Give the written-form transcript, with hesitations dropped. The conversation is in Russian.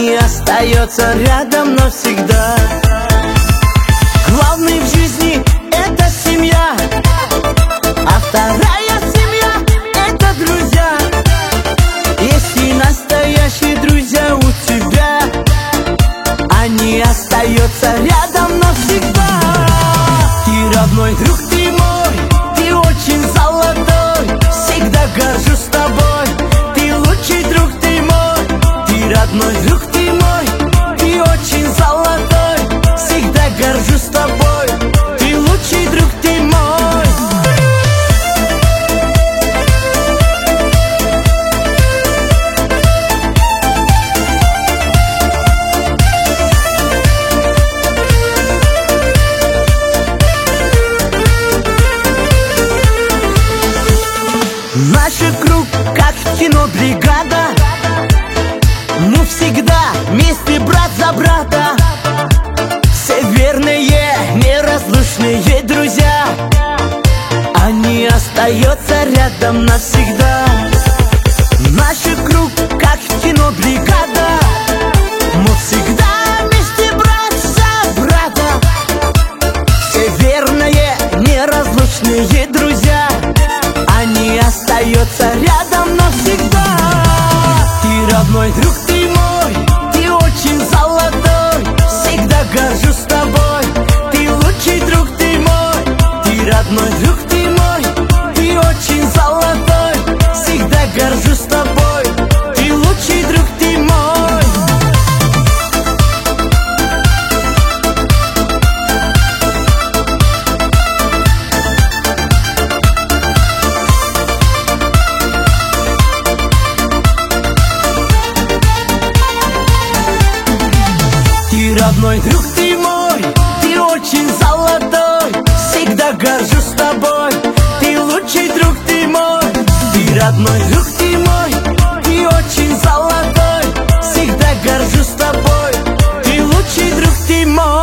не остается рядом навсегда. Главный в жизни — это семья, а вторая семья — это друзья. Если настоящие друзья у тебя, они остаются рядом навсегда. Ты родной друг, ты мой, ты очень золотой, всегда горжусь тобой. Ты лучший друг, ты мой, ты родной друг, ты мой, ты очень золотой, всегда горжусь тобой. Ты лучший друг, ты мой. Наш круг, как в кино «Бригада», мы всегда вместе, брат за брата. Все верные, неразлучные друзья, они остаются рядом навсегда. Наш круг, как в кино «Бригада», мы всегда вместе, брат за брата. Все верные, неразлучные друзья, они остаются рядом навсегда. Ты родной друг, ты мой, ты очень золотой, всегда горжусь тобой. Ты лучший друг, ты мой, ты родной друг, ты мой, ты очень золотой, всегда горжусь тобой. Ты лучший друг, ты мой. Ты родной друг, ты мой, ты очень золотой, всегда горжусь тобой. Ты лучший друг, ты мой, ты родной друг, ты мой, ты очень золотой, всегда горжусь тобой. Ты лучший друг, ты мой.